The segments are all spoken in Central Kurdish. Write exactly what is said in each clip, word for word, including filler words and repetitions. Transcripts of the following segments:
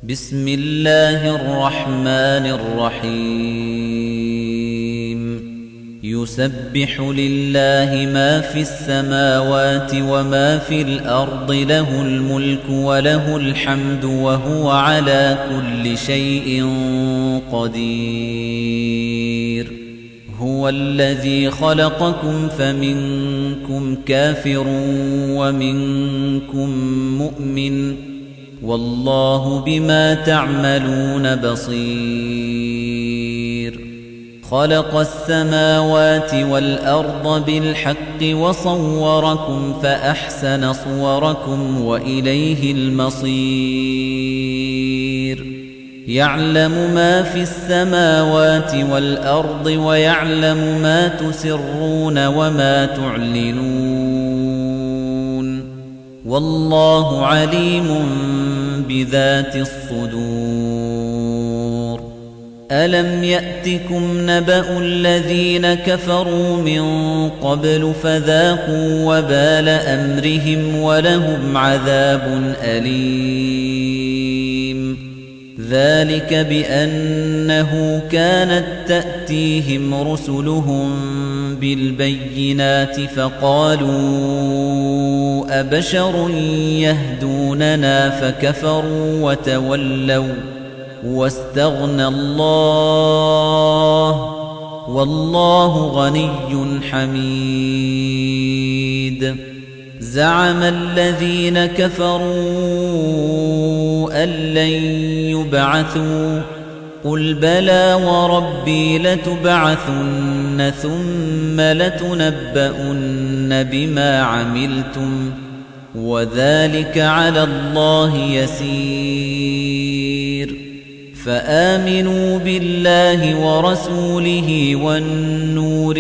بسم الله الرحمن الرحيم يسبح لله ما في السماوات وما في الأرض له الملك وله الحمد وهو على كل شيء قدير هو الذي خلقكم فمنكم كافر ومنكم مؤمن والله بما تعملون بصير خلق السماوات والأرض بالحق وصوركم فأحسن صوركم وإليه المصير يعلم ما في السماوات والأرض ويعلم ما تسرون وما تعلنون والله عليم بذات الصدور ألم يأتكم نبأ الذين كفروا من قبل فذاقوا وبال أمرهم ولهم عذاب أليم ذلك بأنه كانت تأتيهم رسلهم بالبينات فقالوا أبشر يهدوننا فكفروا وتولوا واستغنى الله والله غني حميد زعم الذين كفروا أن لن يبعثوا قل بلى وربي لتبعثن ثم لتنبؤن بما عملتم وذلك على الله يسير فآمنوا بالله ورسوله والنور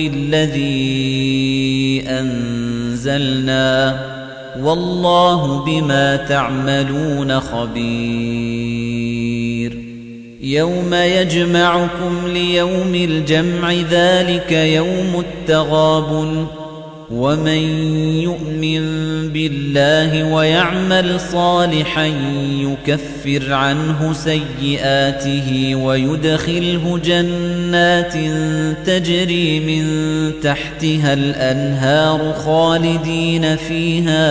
الذي أنزلنا والله بما تعملون خبير يوم يجمعكم ليوم الجمع ذلك يوم التغابن ومن يؤمن بالله ويعمل صالحا يكفر عنه سيئاته ويدخله جنات تجري من تحتها الأنهار خالدين فيها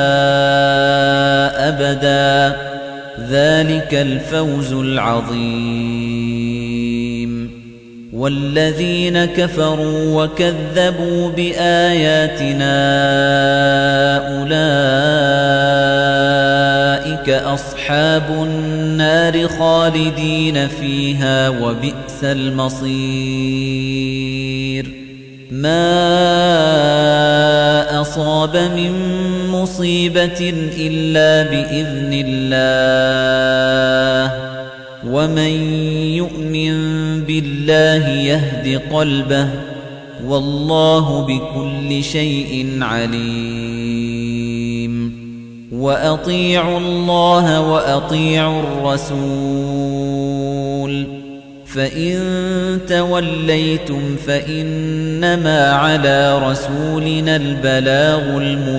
أبدا ذلك الفوز العظيم والذين كفروا وكذبوا بآياتنا أولئك أصحاب النار خالدين فيها وبئس المصير ما أصاب من مصيبة إلا بإذن الله ومن يؤمن بالله يهد قلبه والله بكل شيء عليم وأطيعوا الله وأطيعوا الرسول فإن توليتم فإنما على رسولنا البلاغ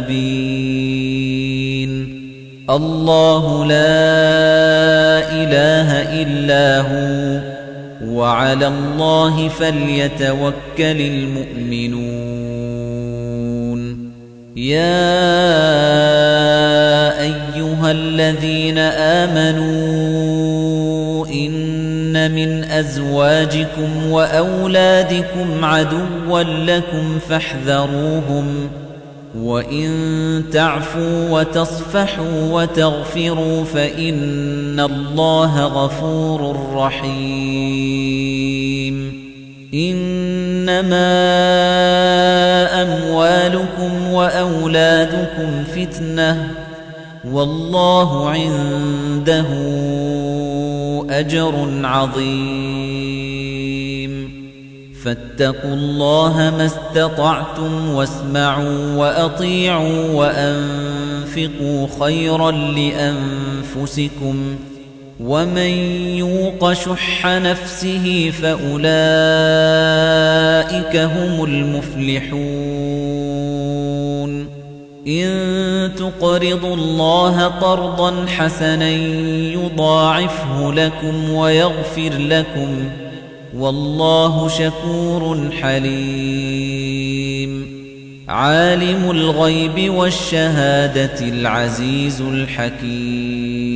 المبين الله لا إله إلا هو وعلى الله فليتوكل المؤمنون يا أيها الذين آمنوا إن من أزواجكم وأولادكم عدوا لكم فاحذروهم وَإِن تَعْفُوا وَتَصْفَحُوا وَتَغْفِرُوا فَإِنَّ اللَّهَ غَفُورٌ رَّحِيمٌ إِنَّمَا أَمْوَالُكُمْ وَأَوْلَادُكُمْ فِتْنَةٌ وَاللَّهُ عِندَهُ أَجْرٌ عَظِيمٌ فاتقوا الله ما استطعتم واسمعوا وأطيعوا وأنفقوا خيرا لأنفسكم ومن يوق شح نفسه فأولئك هم المفلحون إن تقرضوا الله قرضا حسنا يضاعفه لكم ويغفر لكم والله شكور حليم عالم الغيب والشهادة العزيز الحكيم